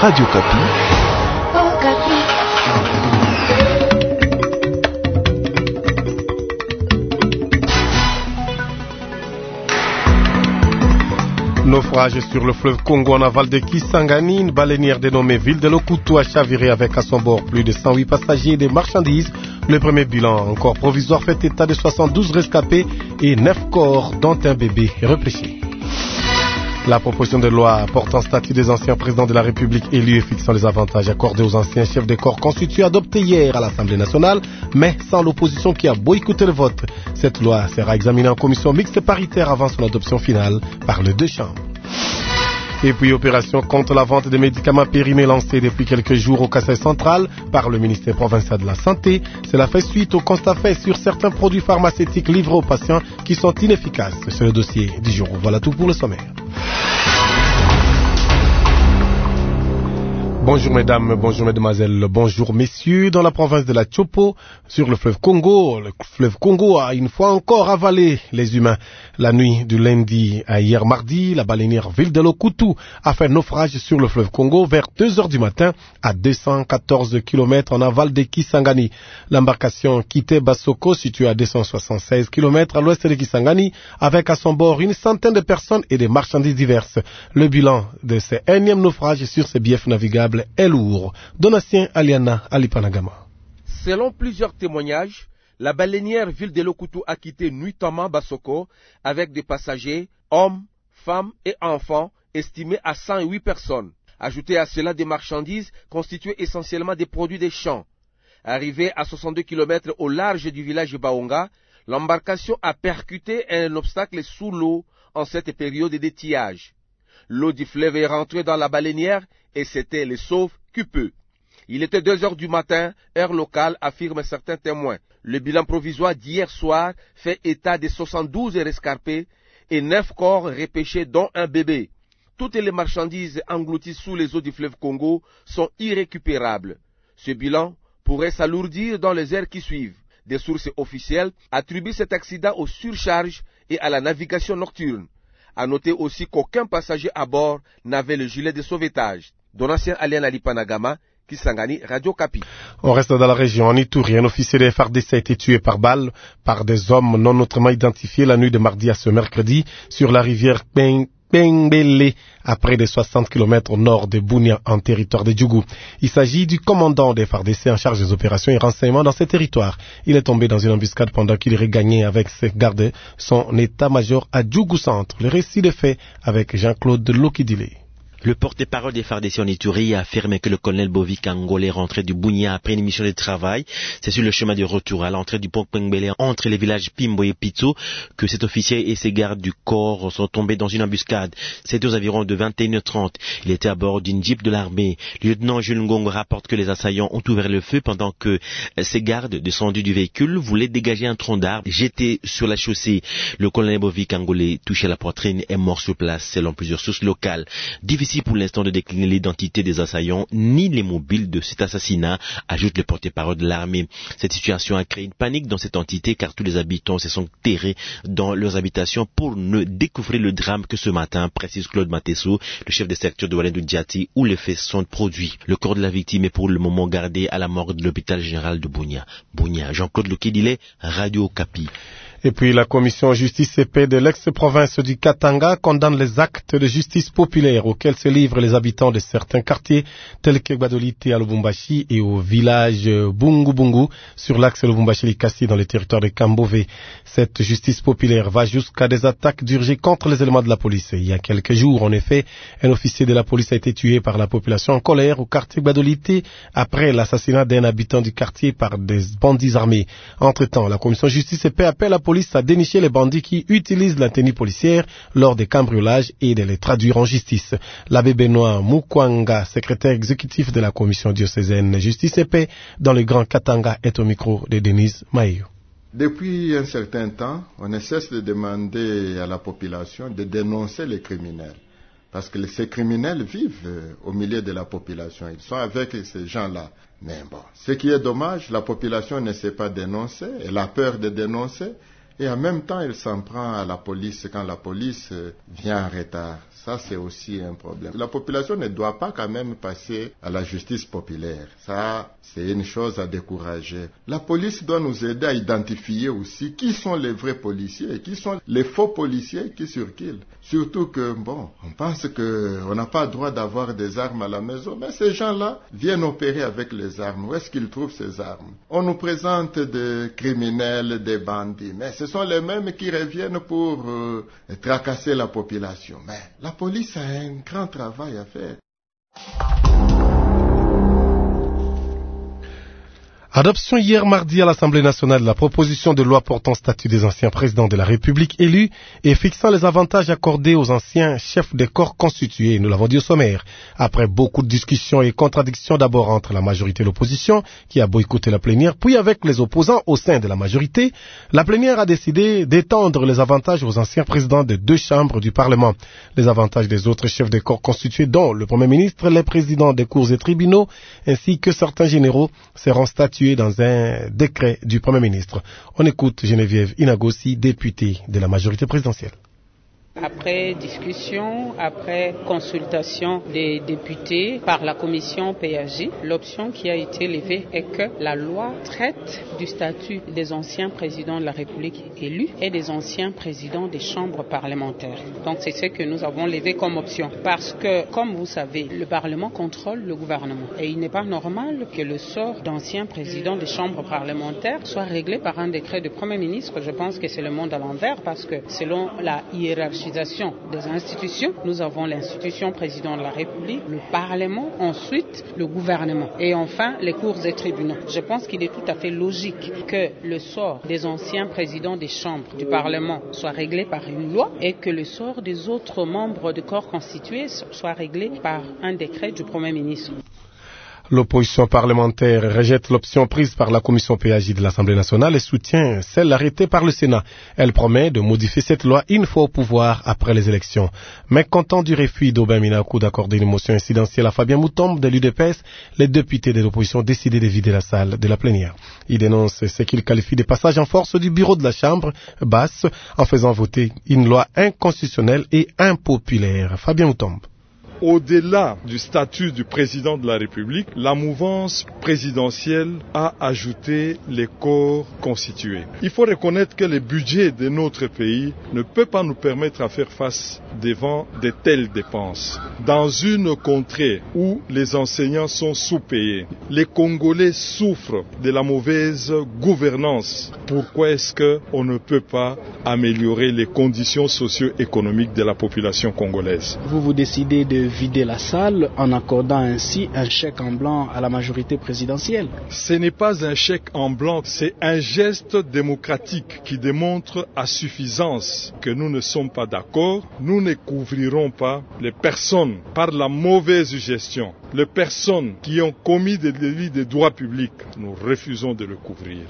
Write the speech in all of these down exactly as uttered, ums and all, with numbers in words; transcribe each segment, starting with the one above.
Radio Kapi. Oh, Kapi. Naufrage sur le fleuve Congo en aval de Kisangani, une baleinière dénommée Ville de Lokutu a chaviré avec à son bord plus de cent huit passagers et des marchandises. Le premier bilan encore provisoire fait état de soixante-douze rescapés et neuf corps dont un bébé repêché. La proposition de loi portant statut des anciens présidents de la République élus et fixant les avantages accordés aux anciens chefs de corps constitués adoptée hier à l'Assemblée nationale, mais sans l'opposition qui a boycotté le vote. Cette loi sera examinée en commission mixte paritaire avant son adoption finale par les deux chambres. Et puis, opération contre la vente des médicaments périmés lancée depuis quelques jours au Kasaï central par le ministère provincial de la Santé. Cela fait suite au constat fait sur certains produits pharmaceutiques livrés aux patients qui sont inefficaces. C'est le dossier du jour. Voilà tout pour le sommaire. Bonjour mesdames, bonjour mesdemoiselles, bonjour messieurs. Dans la province de la Chopo, sur le fleuve Congo, le fleuve Congo a une fois encore avalé les humains. La nuit du lundi à hier mardi, la baleinière Ville de Lokutu a fait naufrage sur le fleuve Congo vers deux heures du matin à deux cent quatorze kilomètres en aval de Kisangani. L'embarcation quittait Basoko, située à deux cent soixante-seize kilomètres à l'ouest de Kisangani, avec à son bord une centaine de personnes et des marchandises diverses. Le bilan de ce énième naufrage sur ces biefs navigables est lourd. Donatien Aliana Alipanagama. Selon plusieurs témoignages, la baleinière Ville de Lokutu a quitté nuitamment Basoko avec des passagers, hommes, femmes et enfants, estimés à cent huit personnes. Ajoutez à cela des marchandises constituées essentiellement des produits des champs. Arrivée à soixante-deux kilomètres au large du village Baonga, l'embarcation a percuté un obstacle sous l'eau en cette période d'étiage. L'eau du fleuve est rentrée dans la baleinière et c'était le sauve-qui-peut. Il était deux heures du matin, heure locale, affirment certains témoins. Le bilan provisoire d'hier soir fait état de soixante-douze rescapés et neuf corps repêchés dont un bébé. Toutes les marchandises englouties sous les eaux du fleuve Congo sont irrécupérables. Ce bilan pourrait s'alourdir dans les heures qui suivent. Des sources officielles attribuent cet accident aux surcharges et à la navigation nocturne. À noter aussi qu'aucun passager à bord n'avait le gilet de sauvetage. Donatien Aliana Lipanagama, Kisangani, Radio Kapi. On reste dans la région. En Ituri, un officier de F A R D C a été tué par balle par des hommes non autrement identifiés la nuit de mardi à ce mercredi sur la rivière Pengbele, à près de soixante kilomètres au nord de Bunia, en territoire de Djougou. Il s'agit du commandant des F A R D C en charge des opérations et renseignements dans ce territoire. Il est tombé dans une embuscade pendant qu'il regagnait avec ses gardes son état-major à Djougou Centre. Le récit des faits avec Jean-Claude Lokidile. Le porte-parole des F A R D C en Ituri a affirmé que le colonel Bovik Angolé rentré du Bunia après une mission de travail. C'est sur le chemin de retour à l'entrée du pont Pengbele entre les villages Pimbo et Pitso que cet officier et ses gardes du corps sont tombés dans une embuscade. C'était aux environs de vingt et une heures trente. Il était à bord d'une jeep de l'armée. Le lieutenant Jules Ngongo rapporte que les assaillants ont ouvert le feu pendant que ses gardes, descendus du véhicule, voulaient dégager un tronc d'arbre jeté sur la chaussée. Le colonel Bovik Angolé, touché à la poitrine, est mort sur place selon plusieurs sources locales. Difficile pour l'instant de décliner l'identité des assaillants ni les mobiles de cet assassinat, ajoute le porte-parole de l'armée. Cette situation a créé une panique dans cette entité car tous les habitants se sont terrés dans leurs habitations pour ne découvrir le drame que ce matin, précise Claude Matesso, le chef de secteur de Walendou Diati, où les faits sont produits. Le corps de la victime est pour le moment gardé à la morgue de l'hôpital général de Bunia. Bunia, Jean-Claude Lokidile, Radio Kapi. Et puis la commission justice et paix de l'ex-province du Katanga condamne les actes de justice populaire auxquels se livrent les habitants de certains quartiers tels que Gbadolite à Lubumbashi et au village Bungu Bungu sur l'axe Lubumbashi-Likasi dans les territoires de Kambové. Cette justice populaire va jusqu'à des attaques dirigées contre les éléments de la police. Il y a quelques jours, en effet, un officier de la police a été tué par la population en colère au quartier Gbadolite après l'assassinat d'un habitant du quartier par des bandits armés. Entre-temps, la commission justice et paix appelle la police a déniché les bandits qui utilisent la tenue policière lors des cambriolages et de les traduire en justice. L'abbé Benoît Mukwanga, secrétaire exécutif de la commission diocésaine Justice et Paix dans le Grand Katanga, est au micro de Denise Maïo. Depuis un certain temps, on ne cesse de demander à la population de dénoncer les criminels. Parce que ces criminels vivent au milieu de la population. Ils sont avec ces gens-là. Mais bon, ce qui est dommage, la population ne sait pas dénoncer. Elle a peur de dénoncer. et en même temps il s'en prend à la police quand la police vient en retard. Ça, c'est aussi un problème. La population ne doit pas quand même passer à la justice populaire. Ça, c'est une chose à décourager. La police doit nous aider à identifier aussi qui sont les vrais policiers et qui sont les faux policiers qui circulent. Surtout que, bon, on pense qu'on n'a pas le droit d'avoir des armes à la maison, mais ces gens-là viennent opérer avec les armes. Où est-ce qu'ils trouvent ces armes? On nous présente des criminels, des bandits, mais ce sont les mêmes qui reviennent pour euh, tracasser la population. Mais la La police a un grand travail à faire. Adoption hier mardi à l'Assemblée nationale de la proposition de loi portant statut des anciens présidents de la République élus et fixant les avantages accordés aux anciens chefs des corps constitués, nous l'avons dit au sommaire. Après beaucoup de discussions et contradictions d'abord entre la majorité et l'opposition, qui a boycotté la plénière, puis avec les opposants au sein de la majorité, la plénière a décidé d'étendre les avantages aux anciens présidents de deux chambres du Parlement. Les avantages des autres chefs des corps constitués, dont le Premier ministre, les présidents des cours et tribunaux, ainsi que certains généraux, seront statués dans un décret du Premier ministre. On écoute Geneviève Inagossi, députée de la majorité présidentielle. Après discussion, après consultation des députés par la commission P A J, l'option qui a été levée est que la loi traite du statut des anciens présidents de la République élus et des anciens présidents des chambres parlementaires. Donc c'est ce que nous avons levé comme option. Parce que, comme vous savez, le Parlement contrôle le gouvernement. Et il n'est pas normal que le sort d'anciens présidents des chambres parlementaires soit réglé par un décret du Premier ministre. Je pense que c'est le monde à l'envers parce que selon la hiérarchie des institutions, nous avons l'institution président de la République, le Parlement, ensuite le gouvernement et enfin les cours et tribunaux. Je pense qu'il est tout à fait logique que le sort des anciens présidents des chambres du Parlement soit réglé par une loi et que le sort des autres membres du corps constitué soit réglé par un décret du Premier ministre. L'opposition parlementaire rejette l'option prise par la commission P A J de l'Assemblée nationale et soutient celle arrêtée par le Sénat. Elle promet de modifier cette loi une fois au pouvoir après les élections. Mécontent du refus d'Aubin Minakou d'accorder une motion incidentielle à Fabien Moutombe de l'U D P S, les députés de l'opposition ont décidé de vider la salle de la plénière. Ils dénoncent ce qu'ils qualifient de passage en force du bureau de la Chambre basse en faisant voter une loi inconstitutionnelle et impopulaire. Fabien Moutombe. Au-delà du statut du président de la République, la mouvance présidentielle a ajouté les corps constitués. Il faut reconnaître que le budget de notre pays ne peut pas nous permettre de faire face devant de telles dépenses. Dans une contrée où les enseignants sont sous-payés, les Congolais souffrent de la mauvaise gouvernance. Pourquoi est-ce qu'on ne peut pas améliorer les conditions socio-économiques de la population congolaise? Vous vous décidez de vider la salle en accordant ainsi un chèque en blanc à la majorité présidentielle. Ce n'est pas un chèque en blanc, c'est un geste démocratique qui démontre à suffisance que nous ne sommes pas d'accord. Nous ne couvrirons pas les personnes par la mauvaise gestion, les personnes qui ont commis des délits de droit public. Nous refusons de le couvrir.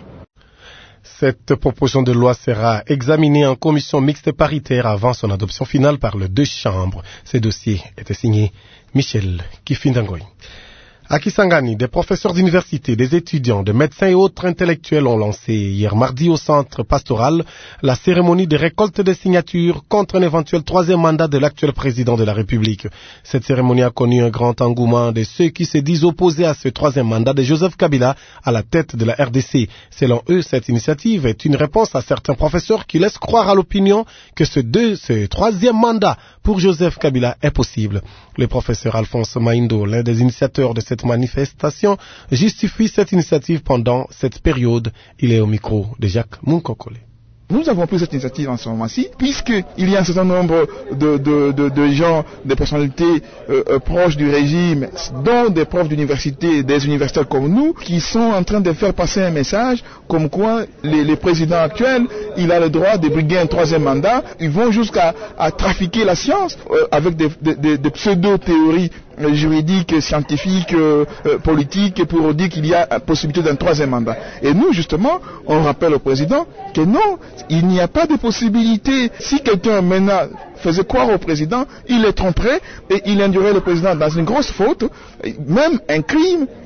Cette proposition de loi sera examinée en commission mixte paritaire avant son adoption finale par les deux chambres. Ce dossier était signé Michel Kifindangoy. À Kisangani, des professeurs d'université, des étudiants, des médecins et autres intellectuels ont lancé hier mardi au centre pastoral la cérémonie de récolte des signatures contre un éventuel troisième mandat de l'actuel président de la République. Cette cérémonie a connu un grand engouement de ceux qui se disent opposés à ce troisième mandat de Joseph Kabila à la tête de la R D C. Selon eux, cette initiative est une réponse à certains professeurs qui laissent croire à l'opinion que ce, deux, ce troisième mandat pour Joseph Kabila est possible. Le professeur Alphonse Maindo, l'un des initiateurs de cette manifestation, justifie cette initiative pendant cette période. Il est au micro de Jacques Munkokole. Nous avons pris cette initiative en ce moment-ci, puisqu'il y a un certain nombre de, de, de, de gens, des personnalités euh, proches du régime, dont des profs d'université, des universitaires comme nous, qui sont en train de faire passer un message comme quoi les, les présidents actuels, il a le droit de briguer un troisième mandat. Ils vont jusqu'à à trafiquer la science euh, avec des, des, des pseudo-théories juridiques, scientifiques, euh, politiques, pour dire qu'il y a la possibilité d'un troisième mandat. Et nous, justement, on rappelle au président que non, il n'y a pas de possibilité. Si quelqu'un maintenant faisait croire au président, il le tromperait et il induirait le président dans une grosse faute, même un crime,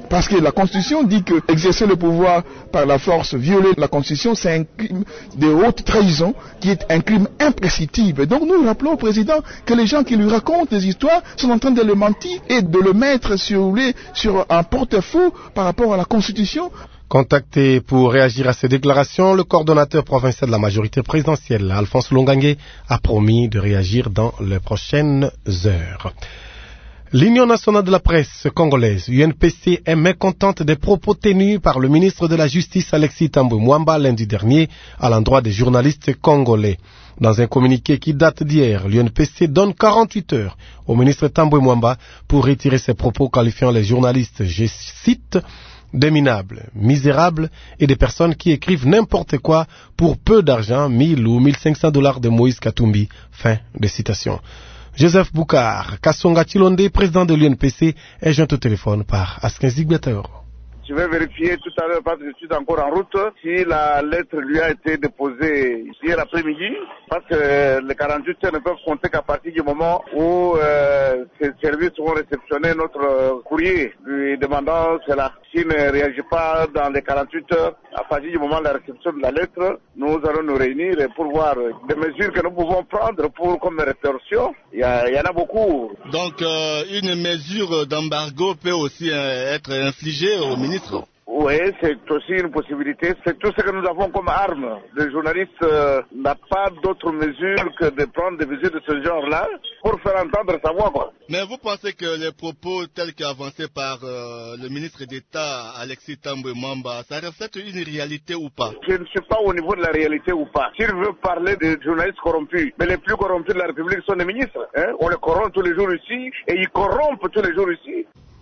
Parce que la Constitution dit que exercer le pouvoir par la force, violer la Constitution, c'est un crime de haute trahison qui est un crime imprescriptible. Donc nous rappelons au président que les gens qui lui racontent des histoires sont en train de le mentir et de le mettre sur, les, sur un porte-faux par rapport à la Constitution. Contacté pour réagir à ces déclarations, le coordonnateur provincial de la majorité présidentielle, Alphonse Longangue, a promis de réagir dans les prochaines heures. L'Union nationale de la presse congolaise, U N P C, est mécontente des propos tenus par le ministre de la Justice, Alexis Tambwe Mwamba, lundi dernier, à l'endroit des journalistes congolais. Dans un communiqué qui date d'hier, l'U N P C donne quarante-huit heures au ministre Tambwe Mwamba pour retirer ses propos qualifiant les journalistes, je cite, des minables, misérables et des personnes qui écrivent n'importe quoi pour peu d'argent, mille ou mille cinq cents dollars de Moïse Katumbi. Fin de citation. Joseph Boukar, Kassonga Chilonde, président de l'U N P C, est joint au téléphone par Askin Zigbiateur. Je vais vérifier tout à l'heure parce que je suis encore en route si la lettre lui a été déposée hier après-midi parce que les quarante-huit heures ne peuvent compter qu'à partir du moment où euh, ces services vont réceptionner notre courrier lui demandant cela. S'il ne réagit pas dans les quarante-huit heures, à partir du moment de la réception de la lettre, nous allons nous réunir pour voir des mesures que nous pouvons prendre pour comme rétorsion. Il y, a, il y en a beaucoup. Donc euh, une mesure d'embargo peut aussi euh, être infligée au ministre. Oui, c'est aussi une possibilité. C'est tout ce que nous avons comme arme. Le journaliste euh, n'a pas d'autre mesure que de prendre des mesures de ce genre-là pour faire entendre sa voix, quoi. Mais vous pensez que les propos tels qu'avancés par euh, le ministre d'État Alexis Tambwe Mwamba, ça reflète une réalité ou pas? Je ne suis pas au niveau de la réalité ou pas. S'il veut parler des journalistes corrompus, mais les plus corrompus de la République sont les ministres. Hein? On les corrompt tous les jours ici et ils corrompent tous les jours ici.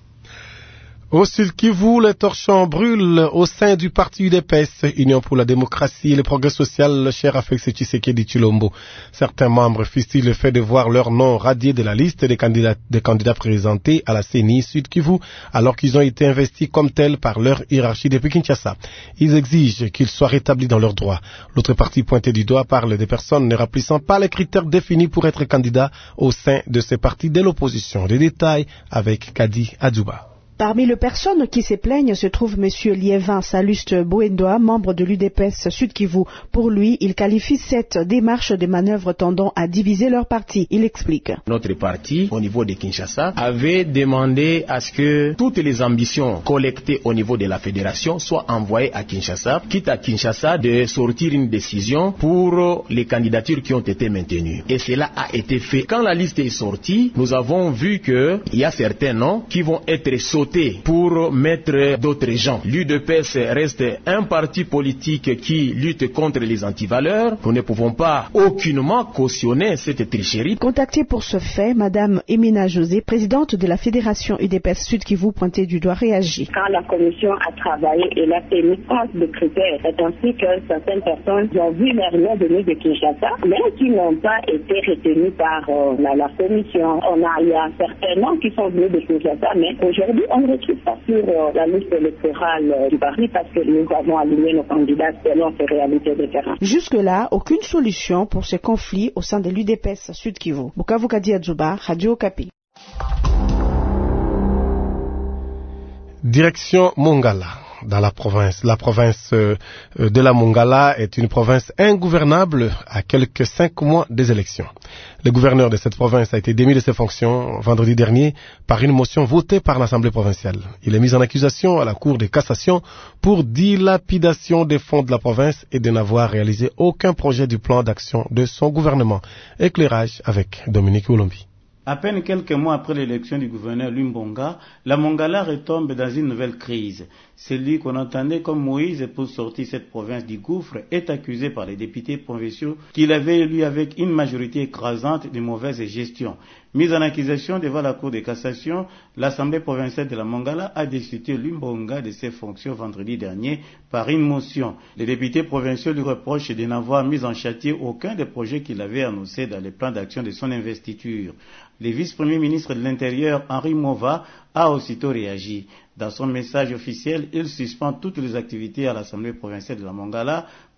Au Sud Kivu, les torchons brûlent au sein du parti U D P S, Union pour la démocratie et le progrès social, le cher Félix Tshisekedi Tshilombo. Certains membres fustigent le fait de voir leur nom radié de la liste des candidats, des candidats présentés à la C E N I Sud Kivu, alors qu'ils ont été investis comme tels par leur hiérarchie depuis Kinshasa. Ils exigent qu'ils soient rétablis dans leurs droits. L'autre parti pointé du doigt parle des personnes ne remplissant pas les critères définis pour être candidats au sein de ces partis de l'opposition. Les détails avec Kadi Adjouba. Parmi les personnes qui se plaignent se trouve M. Liévin Saluste Boendoa, membre de l'U D P S Sud Kivu. Pour lui, il qualifie cette démarche de manœuvre tendant à diviser leur parti. Il explique. Notre parti, au niveau de Kinshasa, avait demandé à ce que toutes les ambitions collectées au niveau de la fédération soient envoyées à Kinshasa, quitte à Kinshasa de sortir une décision pour les candidatures qui ont été maintenues. Et cela a été fait. Quand la liste est sortie, nous avons vu qu'il y a certains noms qui vont être sautés pour mettre d'autres gens. L'U D P S reste un parti politique qui lutte contre les antivaleurs. Nous ne pouvons pas aucunement cautionner cette tricherie. Contactée pour ce fait, Madame Emina José, présidente de la Fédération U D P S Sud Kivu, pointée du doigt, réagit. Quand la commission a travaillé et a tenu compte de critères, c'est ainsi que certaines personnes ont vu leur nom venir de Kinshasa, mais qui n'ont pas été retenues par euh, la, la commission. On a, il y a certains noms qui sont venus de Kinshasa, mais aujourd'hui, on ne retrouve pas sur euh, la liste électorale euh, du parti parce que nous avons aligné nos candidats selon ces réalités de terrain. Jusque-là, aucune solution pour ces conflits au sein de l'U D P S Sud Kivu. Bukavu Kadi Adjouba, Radio Okapi. Direction Mongala. Dans la province. La province euh, de la Mongala est une province ingouvernable à quelques cinq mois des élections. Le gouverneur de cette province a été démis de ses fonctions vendredi dernier par une motion votée par l'Assemblée provinciale. Il est mis en accusation à la Cour de cassation pour dilapidation des fonds de la province et de n'avoir réalisé aucun projet du plan d'action de son gouvernement. Éclairage avec Dominique Oulombi. À peine quelques mois après l'élection du gouverneur Lumbonga, la Mongala retombe dans une nouvelle crise. Celui qu'on entendait comme Moïse pour sortir cette province du gouffre est accusé par les députés provinciaux qu'il avait élu avec une majorité écrasante de mauvaise gestion. Mise en accusation devant la Cour de cassation, l'Assemblée provinciale de la Mongala a destitué Lumbonga de ses fonctions vendredi dernier par une motion. Les députés provinciaux lui reprochent de n'avoir mis en chantier aucun des projets qu'il avait annoncés dans les plans d'action de son investiture. Le vice-premier ministre de l'Intérieur, Henri Mova, a aussitôt réagi. Dans son message officiel, il suspend toutes les activités à l'Assemblée provinciale de la Mongala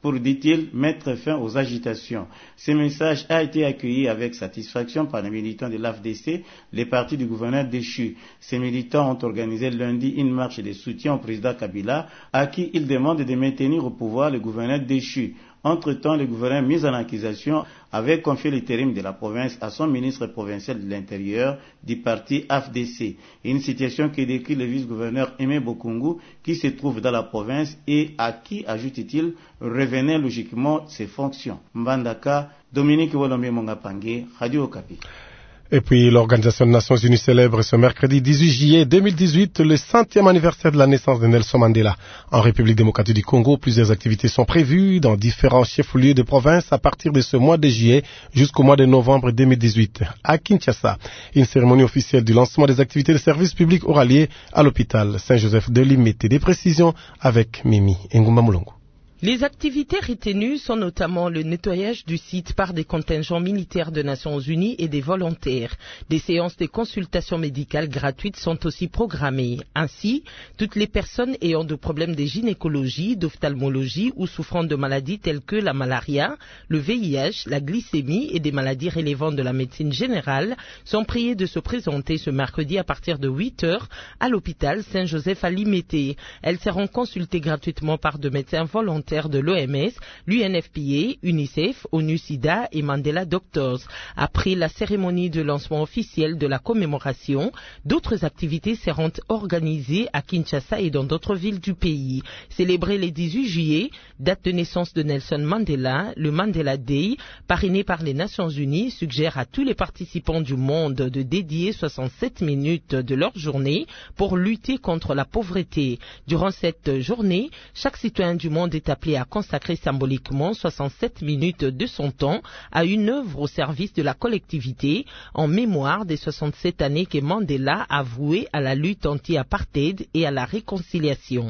pour, dit-il, mettre fin aux agitations. Ce message a été accueilli avec satisfaction par les militants de l'A F D C, les partis du gouverneur déchu. Ces militants ont organisé lundi une marche de soutien au président Kabila, à qui ils demandent de maintenir au pouvoir le gouverneur déchu. Entre-temps, le gouverneur mis en accusation avait confié l'intérim de la province à son ministre provincial de l'Intérieur du parti A F D C. Une situation que décrit le vice-gouverneur Aimé Bokungu qui se trouve dans la province et à qui, ajoute-t-il, revenaient logiquement ses fonctions. Mbandaka, Dominique Wolomé Mongapangue, Radio Okapi. Et puis, l'Organisation des Nations Unies célèbre ce mercredi dix-huit juillet deux mille dix-huit le centième anniversaire de la naissance de Nelson Mandela. En République démocratique du Congo, plusieurs activités sont prévues dans différents chefs-lieux de province à partir de ce mois de juillet jusqu'au mois de novembre deux mille dix-huit. À Kinshasa, une cérémonie officielle du lancement des activités de service public aura lieu à l'hôpital Saint-Joseph de Limete. Des précisions avec Mimi Ngumba Mulongo. Les activités retenues sont notamment le nettoyage du site par des contingents militaires des Nations Unies et des volontaires. Des séances de consultation médicale gratuites sont aussi programmées. Ainsi, toutes les personnes ayant des problèmes de gynécologie, d'ophtalmologie ou souffrant de maladies telles que la malaria, le V I H, la glycémie et des maladies relevant de la médecine générale sont priées de se présenter ce mercredi à partir de huit heures à l'hôpital Saint-Joseph à Limete. Elles seront consultées gratuitement par de médecins volontaires de l'O M S, l'U N F P A, UNICEF, ONU-SIDA et Mandela Doctors. Après la cérémonie de lancement officiel de la commémoration, d'autres activités seront organisées à Kinshasa et dans d'autres villes du pays. Célébrer le dix-huit juillet, date de naissance de Nelson Mandela, le Mandela Day, parrainé par les Nations Unies, suggère à tous les participants du monde de dédier soixante-sept minutes de leur journée pour lutter contre la pauvreté. Durant cette journée, chaque citoyen du monde est appelé à consacrer symboliquement soixante-sept minutes de son temps à une œuvre au service de la collectivité en mémoire des soixante-sept années que Mandela a vouées à la lutte anti-apartheid et à la réconciliation.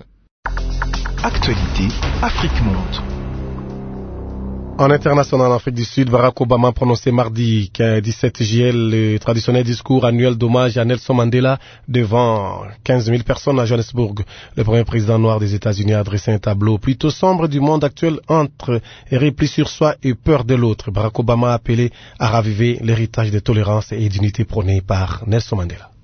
Actualité, Afrique Monde. En international en Afrique du Sud, Barack Obama a prononcé mardi dix-sept juillet le traditionnel discours annuel d'hommage à Nelson Mandela devant quinze mille personnes à Johannesburg. Le premier président noir des États-Unis a dressé un tableau plutôt sombre du monde actuel entre repli sur soi et peur de l'autre. Barack Obama a appelé à raviver l'héritage de tolérance et d'unité prôné par Nelson Mandela.